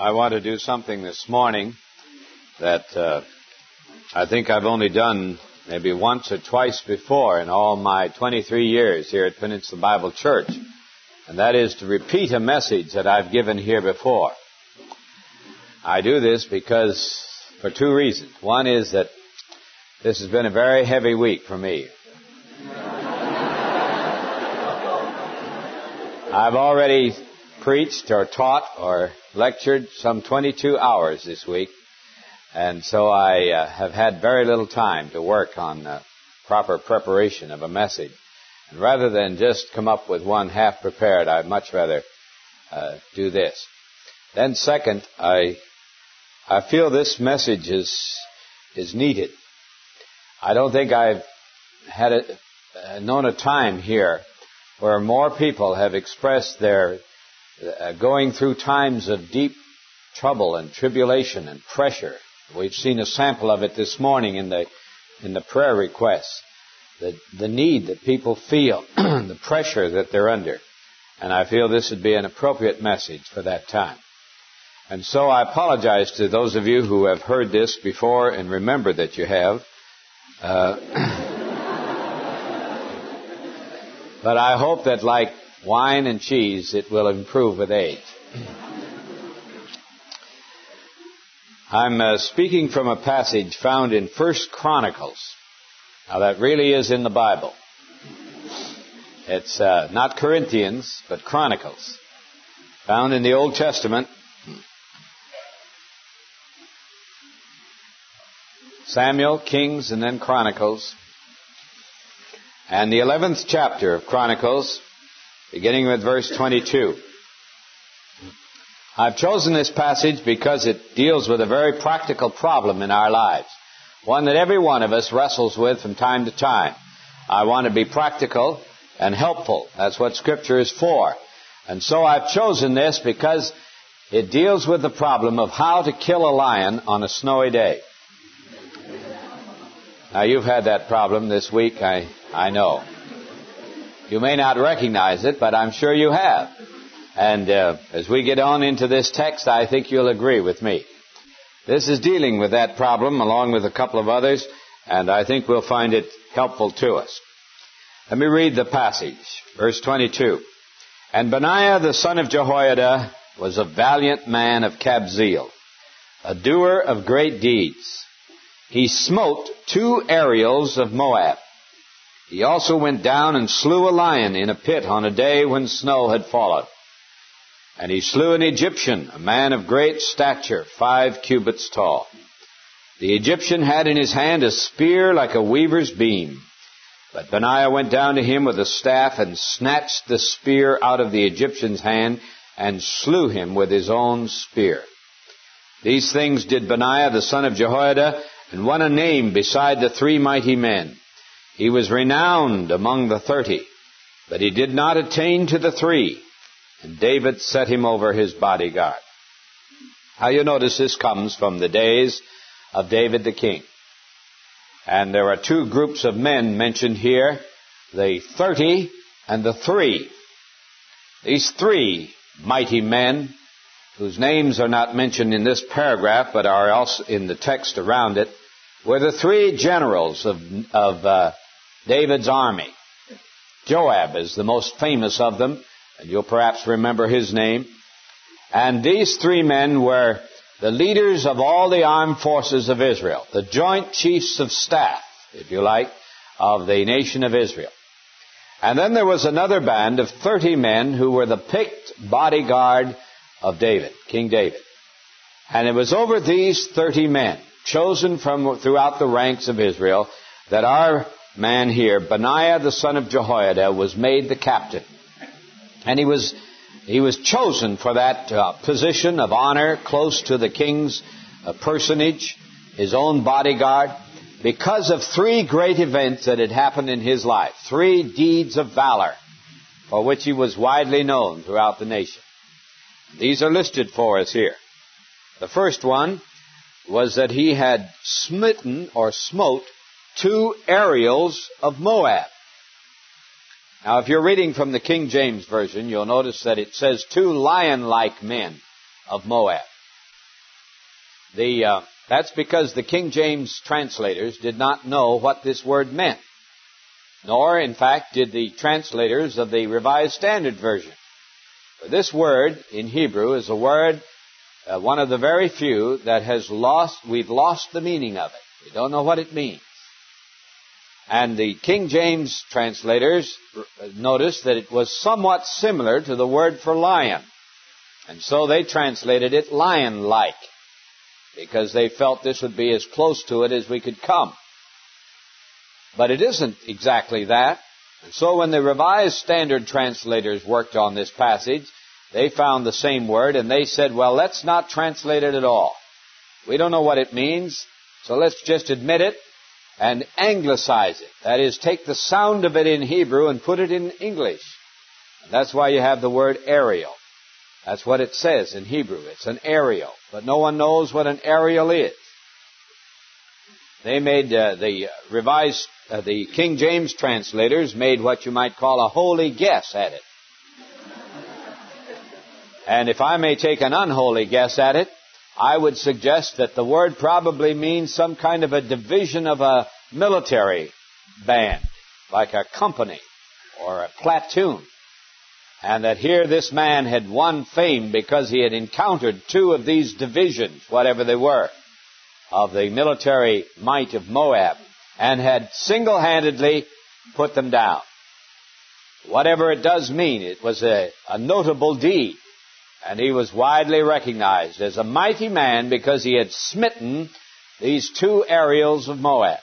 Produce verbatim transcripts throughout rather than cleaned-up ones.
I want to do something this morning that uh, I think I've only done maybe once or twice before in all my twenty-three years here at Peninsula Bible Church, and that is to repeat a message that I've given here before. I do this because, for two reasons. One is that this has been a very heavy week for me. I've already preached or taught or lectured some twenty-two hours this week, and so I uh, have had very little time to work on uh, proper preparation of a message. And rather than just come up with one half prepared, I'd much rather uh, do this. Then second, I I feel this message is is needed. I don't think I've had a, uh, known a time here where more people have expressed their uh, going through times of deep trouble and tribulation and pressure. We've seen a sample of it this morning in the in the prayer requests. The the need that people feel, the pressure that they're under, and I feel this would be an appropriate message for that time. And so I apologize to those of you who have heard this before and remember that you have. Uh, but I hope that, like wine and cheese, it will improve with age. I'm uh, speaking from a passage found in First Chronicles. Now, that really is in the Bible. It's uh, not Corinthians, but Chronicles, found in the Old Testament. Samuel, Kings, and then Chronicles. And the eleventh chapter of Chronicles, beginning with verse twenty-two. I've chosen this passage because it deals with a very practical problem in our lives, one that every one of us wrestles with from time to time. I want to be practical and helpful. That's what Scripture is for. And so I've chosen this because it deals with the problem of how to kill a lion on a snowy day. Now, you've had that problem this week, I, I know. You may not recognize it, but I'm sure you have. And uh, as we get on into this text, I think you'll agree with me. This is dealing with that problem along with a couple of others, and I think we'll find it helpful to us. Let me read the passage, verse twenty-two. And Benaiah the son of Jehoiada was a valiant man of Kabzeel, a doer of great deeds. He smote two Ariels of Moab. He also went down and slew a lion in a pit on a day when snow had fallen. And he slew an Egyptian, a man of great stature, five cubits tall. The Egyptian had in his hand a spear like a weaver's beam. But Benaiah went down to him with a staff and snatched the spear out of the Egyptian's hand and slew him with his own spear. These things did Benaiah the son of Jehoiada, and won a name beside the three mighty men. He was renowned among the thirty, but he did not attain to the three. And David set him over his bodyguard. Now you notice this comes from the days of David the king. And there are two groups of men mentioned here, the thirty and the three. These three mighty men, whose names are not mentioned in this paragraph but are also in the text around it, were the three generals of, of uh, David's army. Joab is the most famous of them, and you'll perhaps remember his name. And these three men were the leaders of all the armed forces of Israel, the joint chiefs of staff, if you like, of the nation of Israel. And then there was another band of thirty men who were the picked bodyguard of David, King David. And it was over these thirty men, chosen from throughout the ranks of Israel, that our man here, Benaiah the son of Jehoiada, was made the captain. And he was he was chosen for that uh, position of honor close to the king's uh, personage, his own bodyguard, because of three great events that had happened in his life, three deeds of valor for which he was widely known throughout the nation. These are listed for us here. The first one was that he had smitten or smote two Ariels of Moab. Now, if you're reading from the King James Version, you'll notice that it says two lion-like men of Moab. The uh, that's because the King James translators did not know what this word meant. Nor, in fact, did the translators of the Revised Standard Version. For this word in Hebrew is a word, uh, one of the very few that has lost, we've lost the meaning of it. We don't know what it means. And the King James translators noticed that it was somewhat similar to the word for lion. And so they translated it lion-like, because they felt this would be as close to it as we could come. But it isn't exactly that. And so when the Revised Standard translators worked on this passage, they found the same word, and they said, well, let's not translate it at all. We don't know what it means, so let's just admit it and anglicize it. That is, take the sound of it in Hebrew and put it in English. And that's why you have the word aerial. That's what it says in Hebrew. It's an aerial. But no one knows what an aerial is. They made uh, the revised, uh, the King James translators made what you might call a holy guess at it. And if I may take an unholy guess at it, I would suggest that the word probably means some kind of a division of a military band, like a company or a platoon. And that here this man had won fame because he had encountered two of these divisions, whatever they were, of the military might of Moab, and had single-handedly put them down. Whatever it does mean, it was a, a notable deed. And he was widely recognized as a mighty man because he had smitten these two aerials of Moab.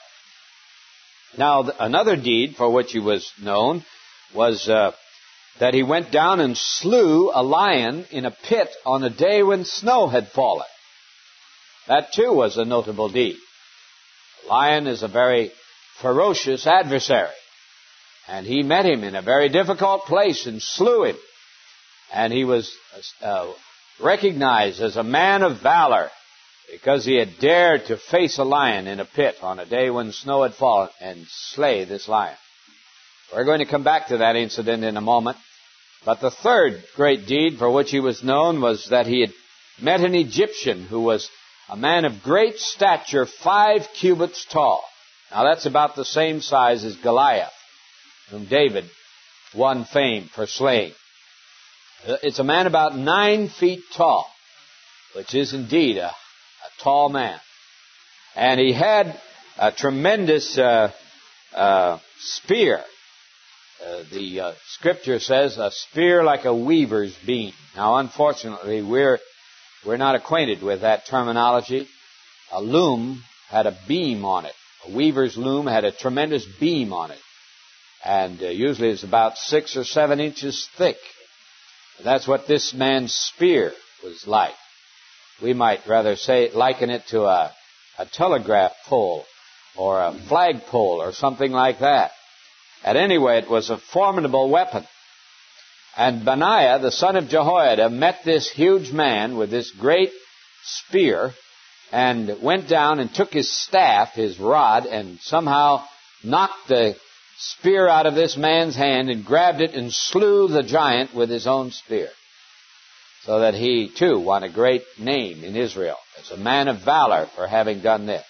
Now, th- another deed for which he was known was uh, that he went down and slew a lion in a pit on a day when snow had fallen. That, too, was a notable deed. The lion is a very ferocious adversary. And he met him in a very difficult place and slew him. And he was uh, recognized as a man of valor because he had dared to face a lion in a pit on a day when snow had fallen and slay this lion. We're going to come back to that incident in a moment. But the third great deed for which he was known was that he had met an Egyptian who was a man of great stature, five cubits tall. Now that's about the same size as Goliath, whom David won fame for slaying. It's a man about nine feet tall, which is indeed a, a tall man. And he had a tremendous uh, uh, spear. Uh, the uh, scripture says a spear like a weaver's beam. Now, unfortunately, we're we're not acquainted with that terminology. A loom had a beam on it. A weaver's loom had a tremendous beam on it, and uh, usually it's about six or seven inches thick. That's what this man's spear was like. We might rather say, liken it to a, a telegraph pole or a flagpole or something like that. At any rate, it was a formidable weapon. And Benaiah, the son of Jehoiada, met this huge man with this great spear and went down and took his staff, his rod, and somehow knocked the spear out of this man's hand and grabbed it and slew the giant with his own spear. So that he, too, won a great name in Israel as a man of valor for having done this.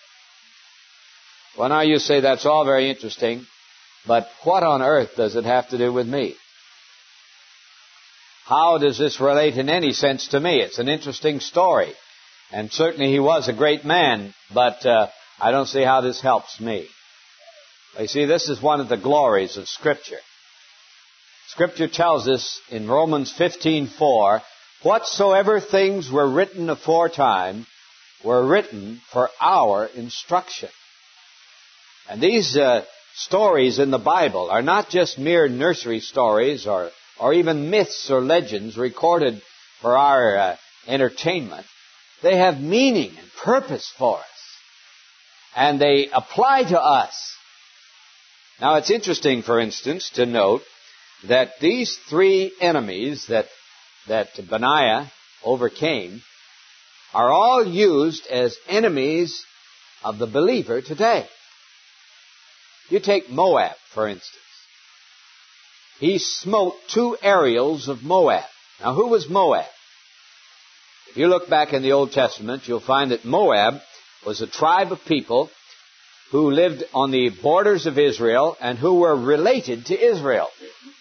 Well, now you say that's all very interesting, but what on earth does it have to do with me? How does this relate in any sense to me? It's an interesting story. And certainly he was a great man, but uh, I don't see how this helps me. You see, this is one of the glories of Scripture. Scripture tells us in Romans fifteen four, whatsoever things were written aforetime were written for our instruction. And these uh, stories in the Bible are not just mere nursery stories or, or even myths or legends recorded for our uh, entertainment. They have meaning and purpose for us. And they apply to us. Now, it's interesting, for instance, to note that these three enemies that, that Benaiah overcame are all used as enemies of the believer today. You take Moab, for instance. He smote two aerials of Moab. Now, who was Moab? If you look back in the Old Testament, you'll find that Moab was a tribe of people who lived on the borders of Israel and who were related to Israel.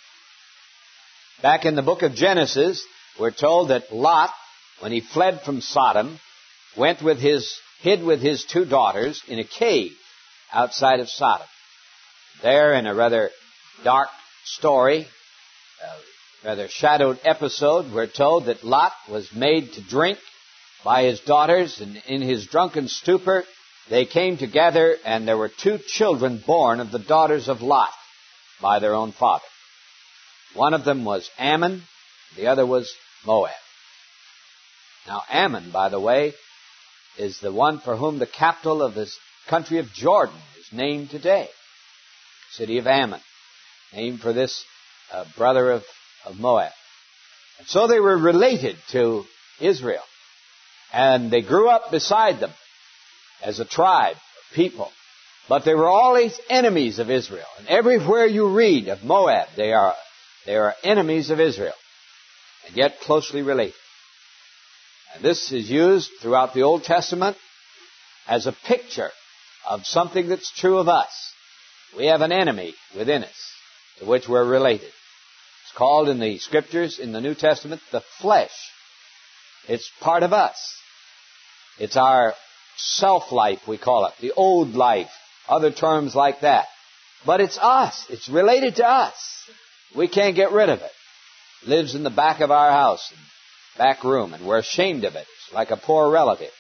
Back in the book of Genesis, we're told that Lot, when he fled from Sodom, went with his, hid with his two daughters in a cave outside of Sodom. There, in a rather dark story, a rather shadowed episode, we're told that Lot was made to drink by his daughters, and in his drunken stupor, they came together, and there were two children born of the daughters of Lot by their own father. One of them was Ammon, the other was Moab. Now, Ammon, by the way, is the one for whom the capital of this country of Jordan is named today. City of Ammon, named for this uh, brother of, of Moab. And so they were related to Israel. And they grew up beside them as a tribe of people. But they were always enemies of Israel. And everywhere you read of Moab, they are, they are enemies of Israel. And yet closely related. And this is used throughout the Old Testament as a picture of something that's true of us. We have an enemy within us to which we're related. It's called in the Scriptures, in the New Testament, the flesh. It's part of us. It's our self-life, we call it, the old life, other terms like that. But it's us. It's related to us. We can't get rid of it. It lives in the back of our house, back room, and we're ashamed of it. It's like a poor relative.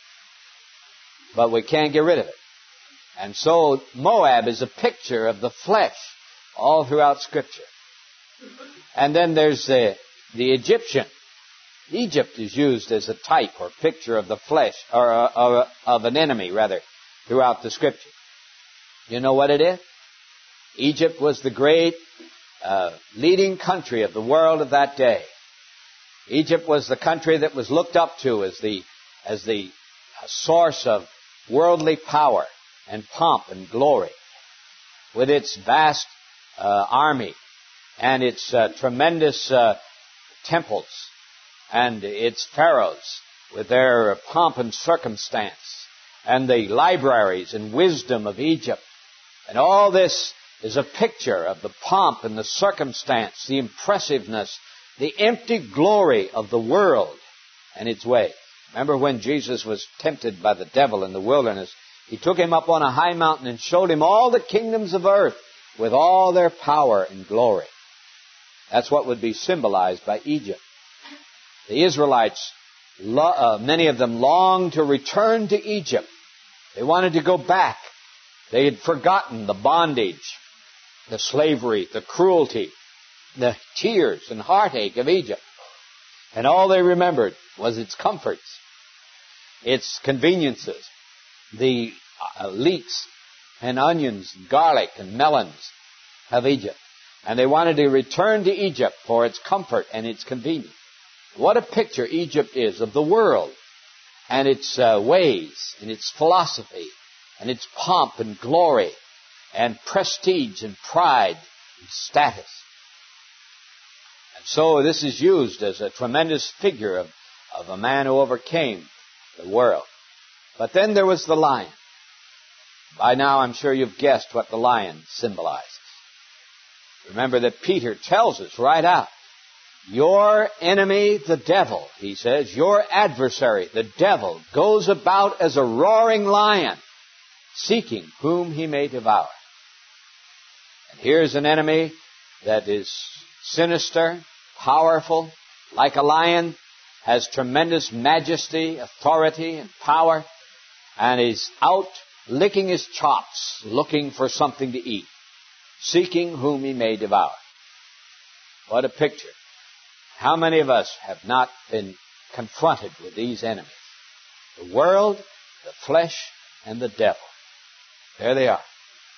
But we can't get rid of it. And so Moab is a picture of the flesh all throughout Scripture. And then there's the, the Egyptian. Egypt is used as a type or picture of the flesh, or uh, of an enemy, rather, throughout the Scripture. You know what it is? Egypt was the great uh, leading country of the world of that day. Egypt was the country that was looked up to as the, as the source of worldly power and pomp and glory, with its vast uh, army and its uh, tremendous uh, temples and its pharaohs with their pomp and circumstance, and the libraries and wisdom of Egypt. And all this is a picture of the pomp and the circumstance, the impressiveness, the empty glory of the world and its ways. Remember when Jesus was tempted by the devil in the wilderness, he took him up on a high mountain and showed him all the kingdoms of earth with all their power and glory. That's what would be symbolized by Egypt. The Israelites, uh, many of them longed to return to Egypt. They wanted to go back. They had forgotten the bondage, the slavery, the cruelty, the tears and heartache of Egypt. And all they remembered was its comforts, its conveniences, the uh, leeks and onions, and garlic and melons of Egypt. And they wanted to return to Egypt for its comfort and its convenience. What a picture Egypt is of the world and its uh, ways and its philosophy and its pomp and glory and prestige and pride and status. And so this is used as a tremendous figure of, of a man who overcame the world. But then there was the lion. By now I'm sure you've guessed what the lion symbolizes. Remember that Peter tells us right out, your enemy, the devil, he says, your adversary, the devil, goes about as a roaring lion, seeking whom he may devour. And here's an enemy that is sinister, powerful, like a lion, has tremendous majesty, authority, and power, and is out licking his chops, looking for something to eat, seeking whom he may devour. What a picture. How many of us have not been confronted with these enemies? The world, the flesh, and the devil. There they are.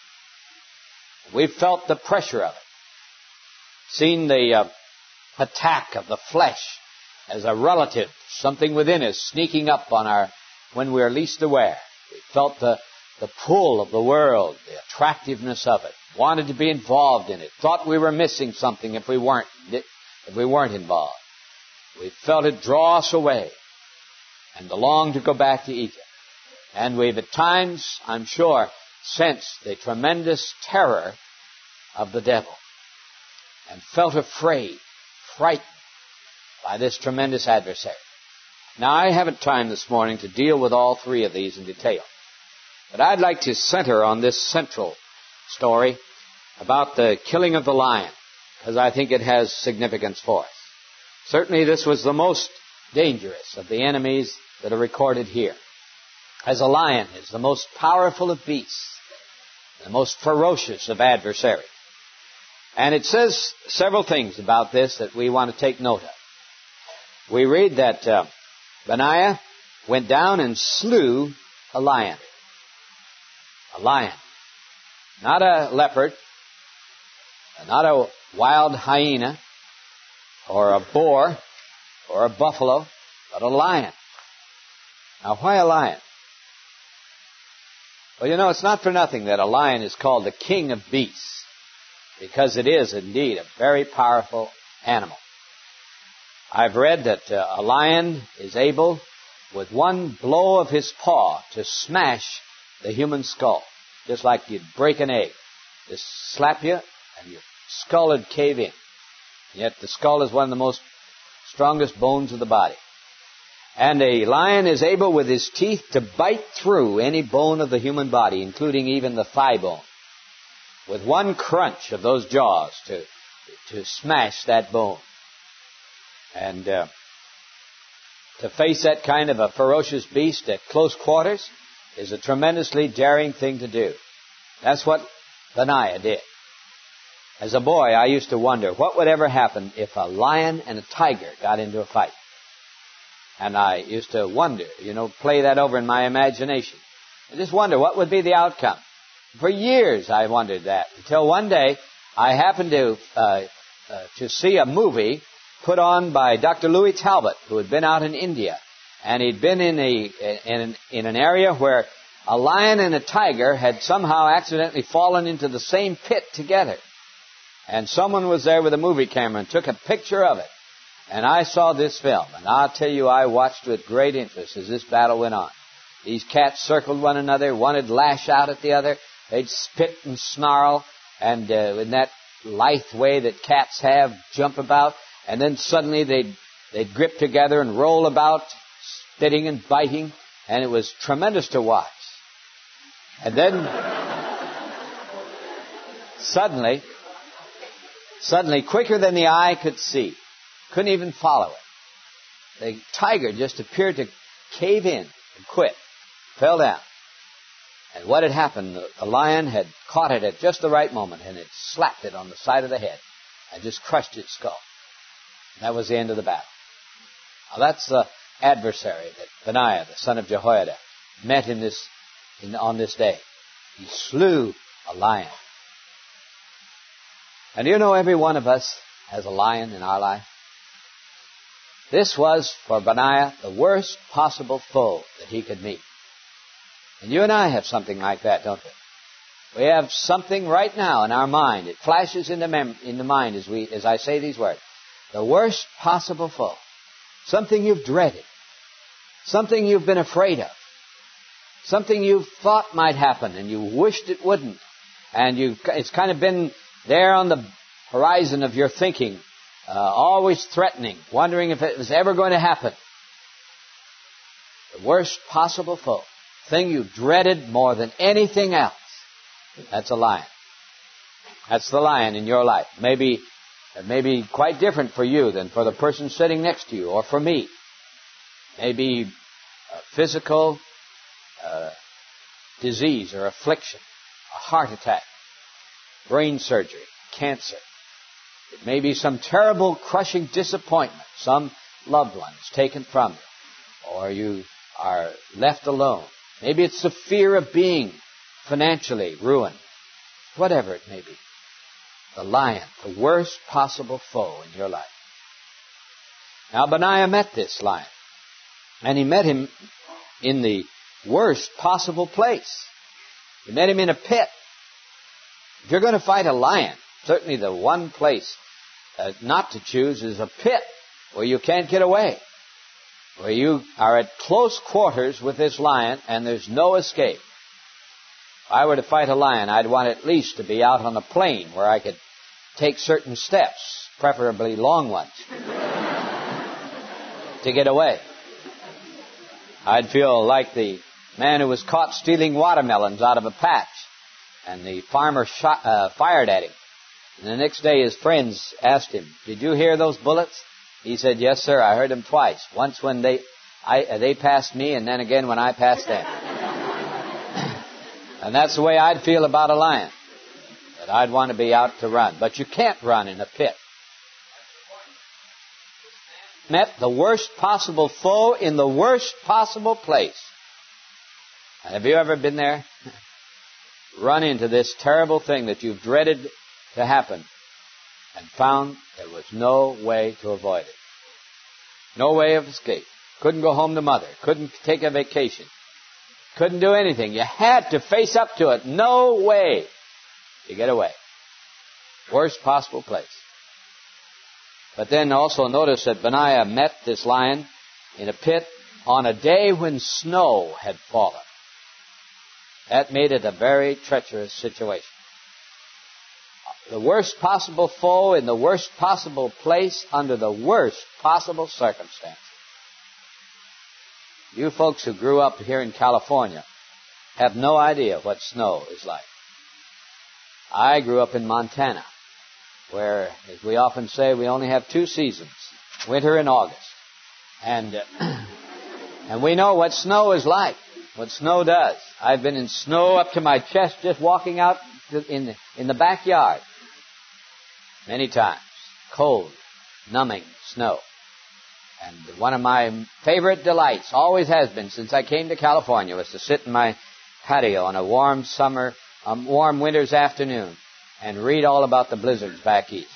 We've felt the pressure of it. Seen the uh, attack of the flesh as a relative, something within us sneaking up on our, when we're least aware. We felt the, the pull of the world, the attractiveness of it, wanted to be involved in it, thought we were missing something if we weren't, if we weren't involved. We felt it draw us away. and the long to go back to Egypt. And we've at times, I'm sure, sensed the tremendous terror of the devil and felt afraid, frightened by this tremendous adversary. Now, I haven't time this morning to deal with all three of these in detail, but I'd like to center on this central story about the killing of the lion, because I think it has significance for us. Certainly, this was the most dangerous of the enemies that are recorded here, as a lion is the most powerful of beasts, the most ferocious of adversaries. And it says several things about this that we want to take note of. We read that uh, Benaiah went down and slew a lion. A lion. Not a leopard, not a wild hyena, or a boar, or a buffalo, but a lion. Now, why a lion? Well, you know, it's not for nothing that a lion is called the king of beasts, because it is indeed a very powerful animal. I've read that uh, a lion is able, with one blow of his paw, to smash the human skull, just like you'd break an egg. Just slap you, and your skull would cave in. Yet the skull is one of the most strongest bones of the body. And a lion is able with his teeth to bite through any bone of the human body, including even the thigh bone, with one crunch of those jaws to, to smash that bone. And uh, to face that kind of a ferocious beast at close quarters is a tremendously daring thing to do. That's what Benaiah did. As a boy, I used to wonder what would ever happen if a lion and a tiger got into a fight. And I used to wonder, you know, play that over in my imagination. I just wonder what would be the outcome. For years I wondered that, until one day I happened to uh, uh, to see a movie put on by Doctor Louis Talbot, who had been out in India. And he'd been in a in, in an area where a lion and a tiger had somehow accidentally fallen into the same pit together. And someone was there with a movie camera and took a picture of it. And I saw this film, and I'll tell you, I watched with great interest as this battle went on. These cats circled one another. One would lash out at the other. They'd spit and snarl, and uh, in that lithe way that cats have, jump about. And then suddenly they'd, they'd grip together and roll about, spitting and biting, and it was tremendous to watch. And then, suddenly, suddenly, quicker than the eye could see, couldn't even follow it, the tiger just appeared to cave in and quit, fell down. And what had happened, the, the lion had caught it at just the right moment and had slapped it on the side of the head and just crushed its skull. And that was the end of the battle. Now that's the adversary that Benaiah, the son of Jehoiada, met in this in, on this day. He slew a lion. And you know, every one of us has a lion in our life. This was, for Benaiah, the worst possible foe that he could meet. And you and I have something like that, don't we? We have something right now in our mind. It flashes in the, mem- in the mind as, we, as I say these words. The worst possible foe. Something you've dreaded. Something you've been afraid of. Something you thought might happen and you wished it wouldn't. And you, it's kind of been there on the horizon of your thinking, uh, always threatening, wondering if it was ever going to happen. The worst possible foe. Thing you dreaded more than anything else. That's a lion. That's the lion in your life. Maybe, it may be quite different for you than for the person sitting next to you or for me. Maybe a physical uh, disease or affliction, a heart attack, brain surgery, cancer. It may be some terrible, crushing disappointment. Some loved one is taken from you, or you are left alone. Maybe it's the fear of being financially ruined. Whatever it may be. The lion, the worst possible foe in your life. Now, Benaiah met this lion. And he met him in the worst possible place. He met him in a pit. If you're going to fight a lion, certainly the one place uh, not to choose is a pit where you can't get away. where you are at close quarters with this lion and there's no escape. If I were to fight a lion, I'd want at least to be out on a plain where I could take certain steps, preferably long ones, to get away. I'd feel like the man who was caught stealing watermelons out of a patch, and the farmer shot, uh, fired at him. And the next day his friends asked him, "Did you hear those bullets?" He said, "Yes, sir, I heard them twice. Once when they I, uh, they passed me, and then again when I passed them." And that's the way I'd feel about a lion. That I'd want to be out to run. But you can't run in a pit. Met the worst possible foe in the worst possible place. And have you ever been there? Run into this terrible thing that you've dreaded to happen and found there was no way to avoid it. No way of escape. Couldn't go home to mother. Couldn't take a vacation. Couldn't do anything. You had to face up to it. No way to get away. Worst possible place. But then also notice that Benaiah met this lion in a pit on a day when snow had fallen. That made it a very treacherous situation. The worst possible foe in the worst possible place under the worst possible circumstances. You folks who grew up here in California have no idea what snow is like. I grew up in Montana, where, as we often say, we only have two seasons, winter and August. And uh, and we know what snow is like, what snow does. I've been in snow up to my chest just walking out in the, in the backyard many times. Cold, numbing snow. And one of my favorite delights, always has been since I came to California, was to sit in my patio on a warm summer, a warm winter's afternoon and read all about the blizzards back east.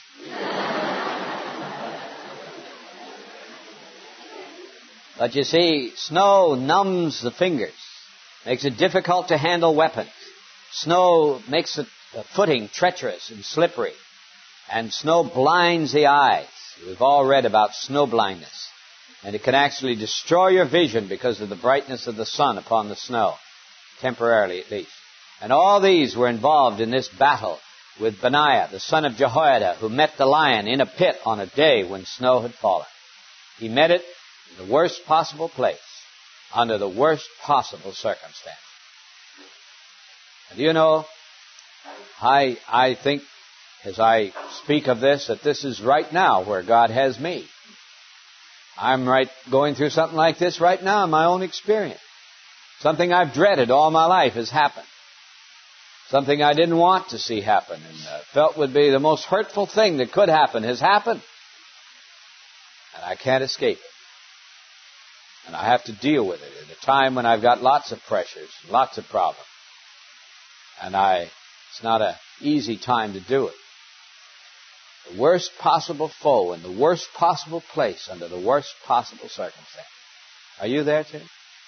But you see, snow numbs the fingers, makes it difficult to handle weapons. Snow makes the footing treacherous and slippery. And snow blinds the eyes. We've all read about snow blindness. And it can actually destroy your vision because of the brightness of the sun upon the snow, temporarily at least. And all these were involved in this battle with Benaiah, the son of Jehoiada, who met the lion in a pit on a day when snow had fallen. He met it in the worst possible place, under the worst possible circumstance. And you know, I, I think, as I speak of this, that this is right now where God has me. I'm right going through something like this right now in my own experience. Something I've dreaded all my life has happened. Something I didn't want to see happen and uh, felt would be the most hurtful thing that could happen has happened. And I can't escape it. And I have to deal with it at a time when I've got lots of pressures, lots of problems. And I, it's not an easy time to do it. The worst possible foe in the worst possible place under the worst possible circumstance. Are you there too?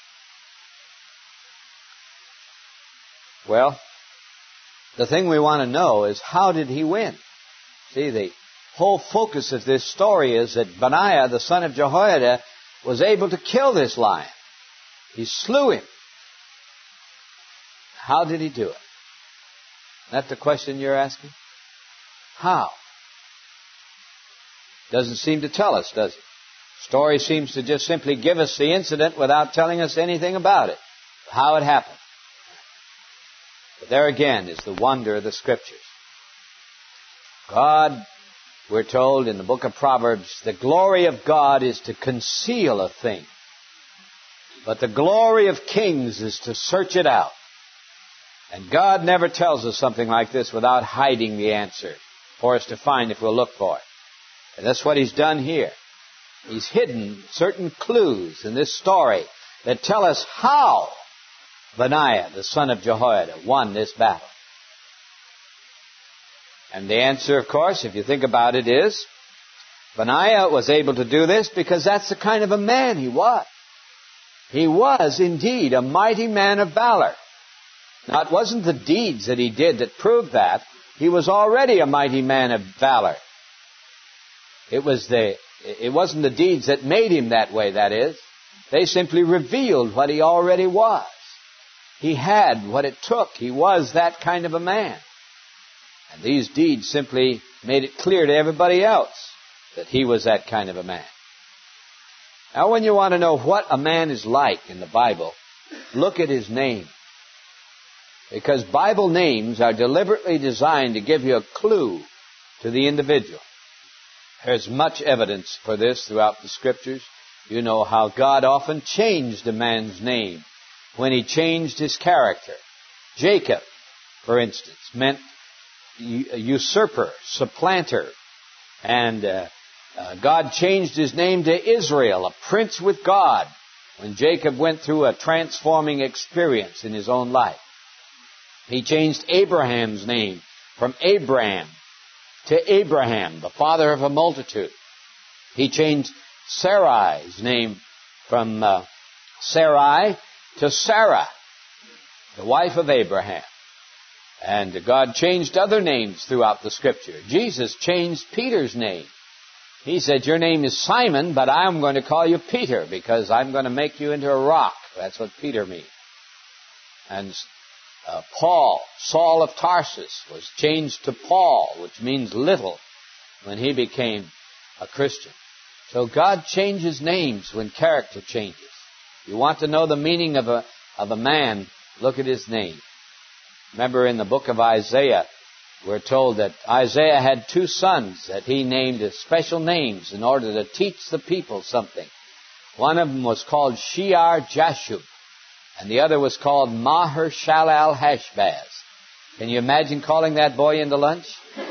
Well, the thing we want to know is, how did he win? See, the whole focus of this story is that Benaiah, the son of Jehoiada, was able to kill this lion. He slew him. How did he do it? That's the question you're asking? How? Doesn't seem to tell us, does it? Story seems to just simply give us the incident without telling us anything about it, how it happened. But there again is the wonder of the Scriptures. God, we're told in the book of Proverbs, the glory of God is to conceal a thing. But the glory of kings is to search it out. And God never tells us something like this without hiding the answer for us to find if we'll look for it. And that's what He's done here. He's hidden certain clues in this story that tell us how Benaiah, the son of Jehoiada, won this battle. And the answer, of course, if you think about it, is Benaiah was able to do this because that's the kind of a man he was. He was indeed a mighty man of valor. Now, it wasn't the deeds that he did that proved that. He was already a mighty man of valor. It was the, it wasn't the deeds that made him that way, that is. They simply revealed what he already was. He had what it took. He was that kind of a man. And these deeds simply made it clear to everybody else that he was that kind of a man. Now, when you want to know what a man is like in the Bible, look at his name. Because Bible names are deliberately designed to give you a clue to the individual. There's much evidence for this throughout the Scriptures. You know how God often changed a man's name when he changed his character. Jacob, for instance, meant usurper, supplanter. And uh, uh, God changed his name to Israel, a prince with God, when Jacob went through a transforming experience in his own life. He changed Abraham's name from Abram to Abraham, the father of a multitude. He changed Sarai's name from uh, Sarai to Sarah, the wife of Abraham. And God changed other names throughout the Scripture. Jesus changed Peter's name. He said, your name is Simon, but I'm going to call you Peter because I'm going to make you into a rock. That's what Peter means. And uh, Paul, Saul of Tarsus, was changed to Paul, which means little, when he became a Christian. So God changes names when character changes. You want to know the meaning of a, of a man, look at his name. Remember in the book of Isaiah, we're told that Isaiah had two sons that he named as special names in order to teach the people something. One of them was called Shear-Jashub, and the other was called Maher-Shalal-Hashbaz. Can you imagine calling that boy into lunch?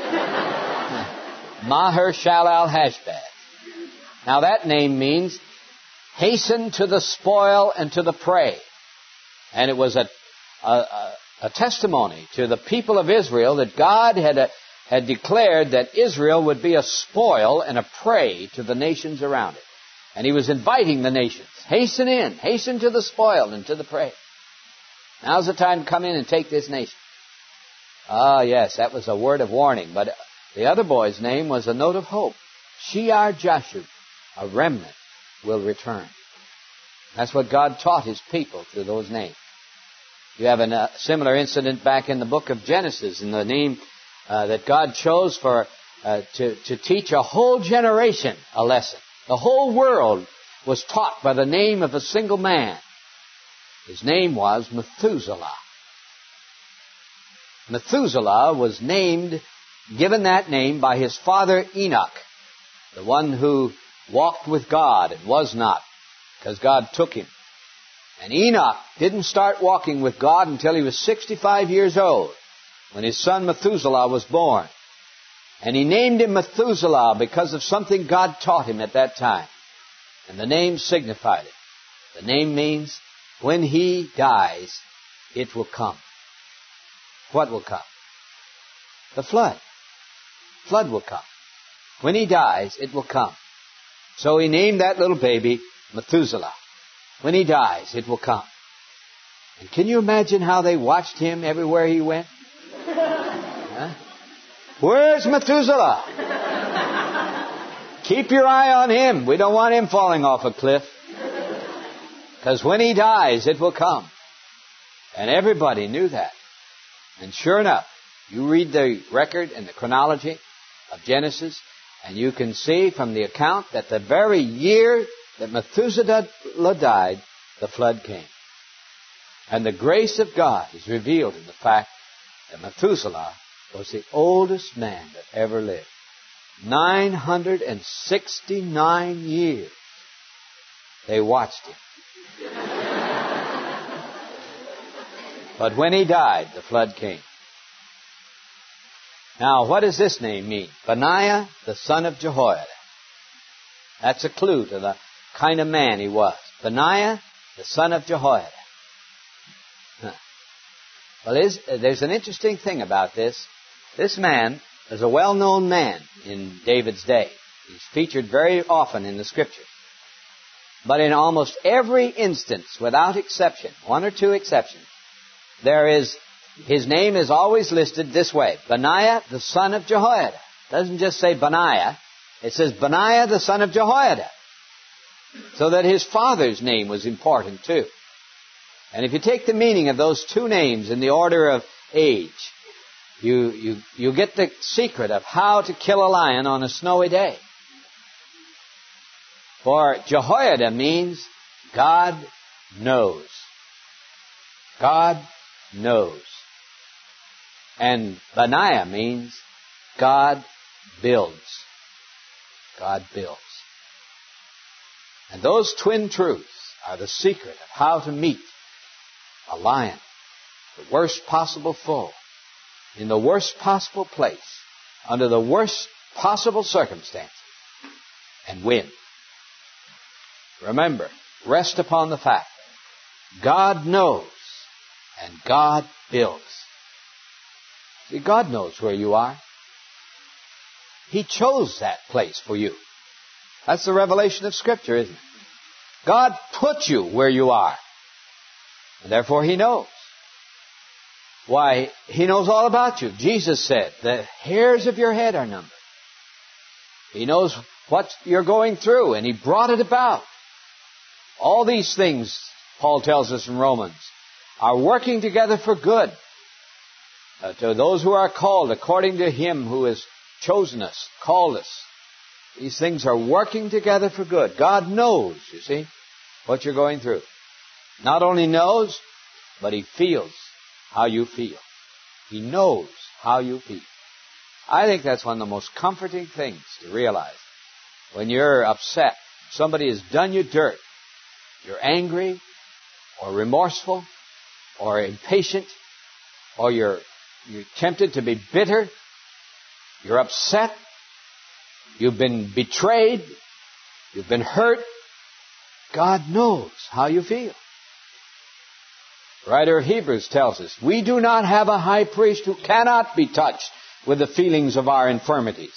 Maher-Shalal-Hashbaz. Now that name means hasten to the spoil and to the prey. And it was a, a, a, a testimony to the people of Israel that God had, a, had declared that Israel would be a spoil and a prey to the nations around it. And he was inviting the nations, hasten in, hasten to the spoil and to the prey. Now's the time to come in and take this nation. Ah, yes, that was a word of warning. But the other boy's name was a note of hope. Shear-Jashub, a remnant, will return. That's what God taught his people through those names. You have a uh, similar incident back in the book of Genesis, in the name uh, that God chose for uh, to, to teach a whole generation a lesson. The whole world was taught by the name of a single man. His name was Methuselah. Methuselah was named, given that name by his father Enoch, the one who walked with God and was not, because God took him. And Enoch didn't start walking with God until he was sixty-five years old, when his son Methuselah was born. And he named him Methuselah because of something God taught him at that time. And the name signified it. The name means, when he dies, it will come. What will come? The flood. Flood will come. When he dies, it will come. So he named that little baby Methuselah. When he dies, it will come. And can you imagine how they watched him everywhere he went? Huh? Where's Methuselah? Keep your eye on him. We don't want him falling off a cliff. Because when he dies, it will come. And everybody knew that. And sure enough, you read the record and the chronology of Genesis, and you can see from the account that the very year that Methuselah died, the flood came. And the grace of God is revealed in the fact that Methuselah was the oldest man that ever lived. nine hundred sixty-nine years they watched him. But when he died, the flood came. Now, what does this name mean? Benaiah, the son of Jehoiada. That's a clue to the kind of man he was. Benaiah, the son of Jehoiada. Huh. Well, is, there's an interesting thing about this. This man is a well-known man in David's day. He's featured very often in the Scriptures. But in almost every instance, without exception, one or two exceptions, there is, his name is always listed this way. Benaiah, the son of Jehoiada. It doesn't just say Benaiah. It says Benaiah, the son of Jehoiada. So that his father's name was important too. And if you take the meaning of those two names in the order of age, you, you, you get the secret of how to kill a lion on a snowy day. For Jehoiada means God knows. God knows. And Benaiah means God builds. God builds. And those twin truths are the secret of how to meet a lion, the worst possible foe, in the worst possible place, under the worst possible circumstances, and win. Remember, rest upon the fact God knows and God builds. See, God knows where you are. He chose that place for you. That's the revelation of Scripture, isn't it? God put you where you are. And therefore He knows. Why, He knows all about you. Jesus said, the hairs of your head are numbered. He knows what you're going through, and He brought it about. All these things, Paul tells us in Romans, are working together for good uh, to those who are called according to Him who has chosen us, called us. These things are working together for good. God knows, you see, what you're going through. Not only knows, but He feels how you feel. He knows how you feel. I think that's one of the most comforting things to realize. When you're upset, somebody has done you dirt, you're angry, or remorseful, or impatient, or you're, you're tempted to be bitter, you're upset, you've been betrayed, you've been hurt. God knows how you feel. The writer of Hebrews tells us, we do not have a high priest who cannot be touched with the feelings of our infirmities.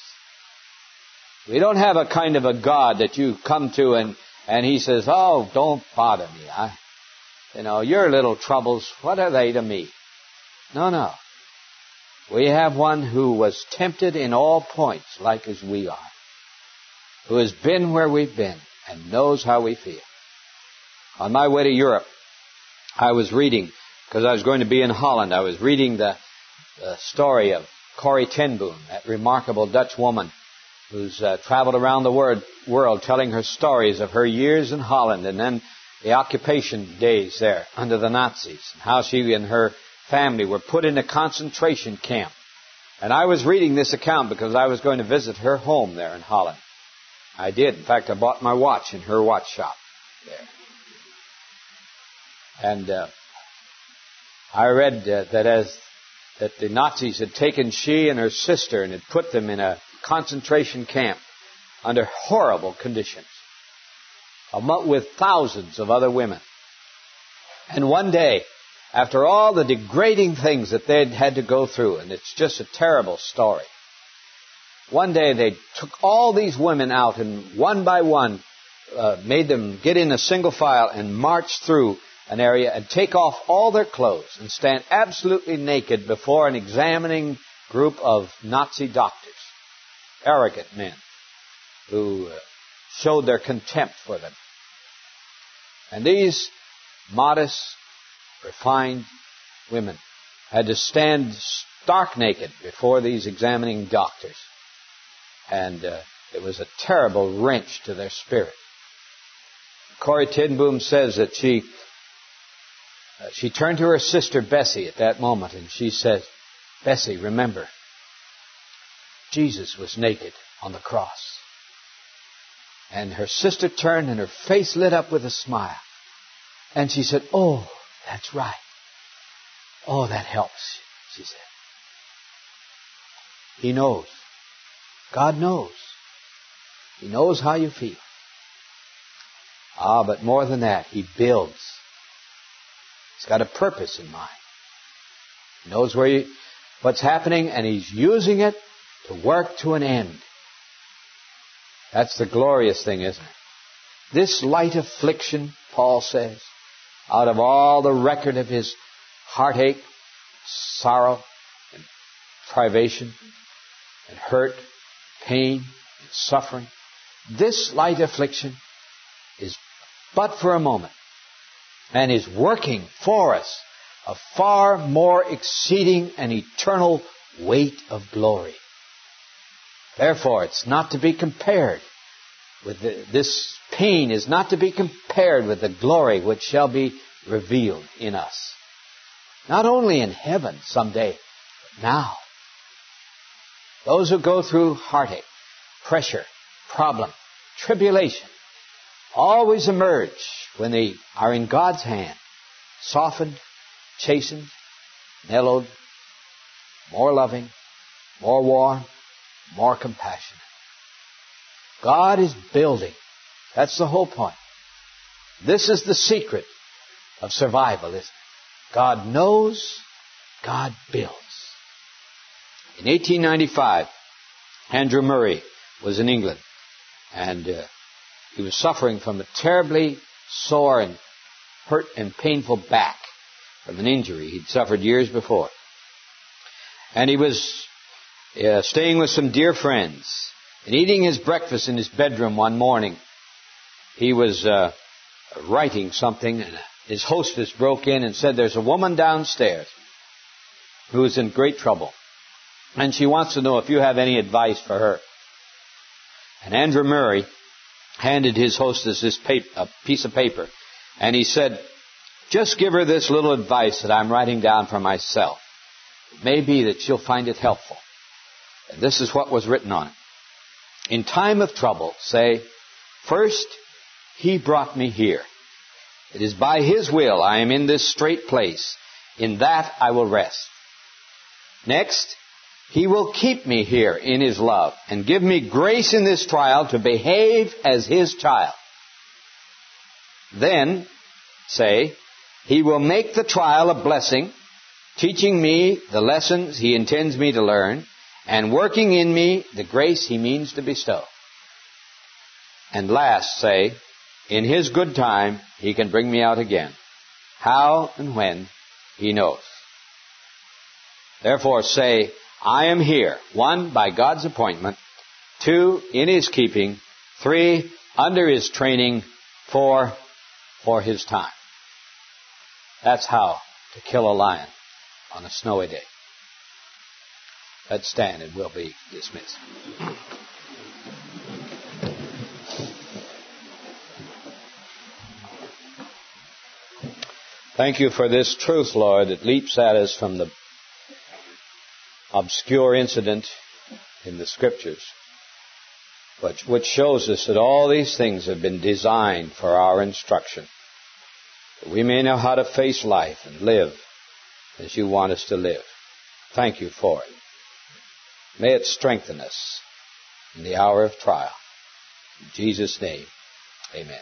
We don't have a kind of a God that you come to and, and He says, oh, don't bother me. I, you know, your little troubles, what are they to me? No, no. We have one who was tempted in all points like as we are, who has been where we've been and knows how we feel. On my way to Europe, I was reading, because I was going to be in Holland, I was reading the, the story of Corrie ten Boom, that remarkable Dutch woman who's uh, traveled around the world, world telling her stories of her years in Holland and then the occupation days there under the Nazis, and how she and her family were put in a concentration camp. And I was reading this account because I was going to visit her home there in Holland. I did. In fact, I bought my watch in her watch shop there. And uh, I read uh, that as that the Nazis had taken she and her sister and had put them in a concentration camp under horrible conditions, with thousands of other women. And one day, after all the degrading things that they'd had to go through, and it's just a terrible story, one day they took all these women out and one by one uh, made them get in a single file and march through an area and take off all their clothes and stand absolutely naked before an examining group of Nazi doctors, arrogant men who uh, showed their contempt for them. And these modest, refined women had to stand stark naked before these examining doctors. And uh, it was a terrible wrench to their spirit. Corrie ten Boom says that she uh, she turned to her sister Bessie at that moment and she said, Bessie, remember, Jesus was naked on the cross. And her sister turned and her face lit up with a smile. And she said, oh, that's right. Oh, that helps, she said. He knows. God knows. He knows how you feel. Ah, but more than that, He builds. He's got a purpose in mind. He knows where you, what's happening, and He's using it to work to an end. That's the glorious thing, isn't it? This light affliction, Paul says, out of all the record of his heartache, sorrow, and privation, and hurt, pain, and suffering, this light affliction is but for a moment, and is working for us a far more exceeding and eternal weight of glory. Therefore, it's not to be compared with the, this pain is not to be compared with the glory which shall be revealed in us. Not only in heaven someday, but now. Those who go through heartache, pressure, problem, tribulation, always emerge when they are in God's hand, softened, chastened, mellowed, more loving, more warm, more compassionate. God is building. That's the whole point. This is the secret of survival, isn't it? God knows, God builds. In eighteen ninety-five, Andrew Murray was in England, and uh, he was suffering from a terribly sore and hurt and painful back from an injury he'd suffered years before. And he was uh, staying with some dear friends and eating his breakfast in his bedroom one morning. He was uh, writing something, and his hostess broke in and said, "There's a woman downstairs who is in great trouble, and she wants to know if you have any advice for her." And Andrew Murray handed his hostess this paper, a piece of paper, and he said, "Just give her this little advice that I'm writing down for myself. It may be that she'll find it helpful." And this is what was written on it. "In time of trouble, say, first, He brought me here. It is by His will I am in this strait place. In that I will rest. Next, He will keep me here in His love and give me grace in this trial to behave as His child. Then, say, He will make the trial a blessing, teaching me the lessons He intends me to learn, and working in me the grace He means to bestow. And last, say, in His good time, He can bring me out again. How and when, He knows. Therefore say, I am here. One, by God's appointment. Two, in His keeping. Three, under His training. Four, for His time." That's how to kill a lion on a snowy day. Let's stand and we'll be dismissed. Thank You for this truth, Lord, that leaps at us from the obscure incident in the Scriptures, but which shows us that all these things have been designed for our instruction, that we may know how to face life and live as You want us to live. Thank You for it. May it strengthen us in the hour of trial. In Jesus' name, amen.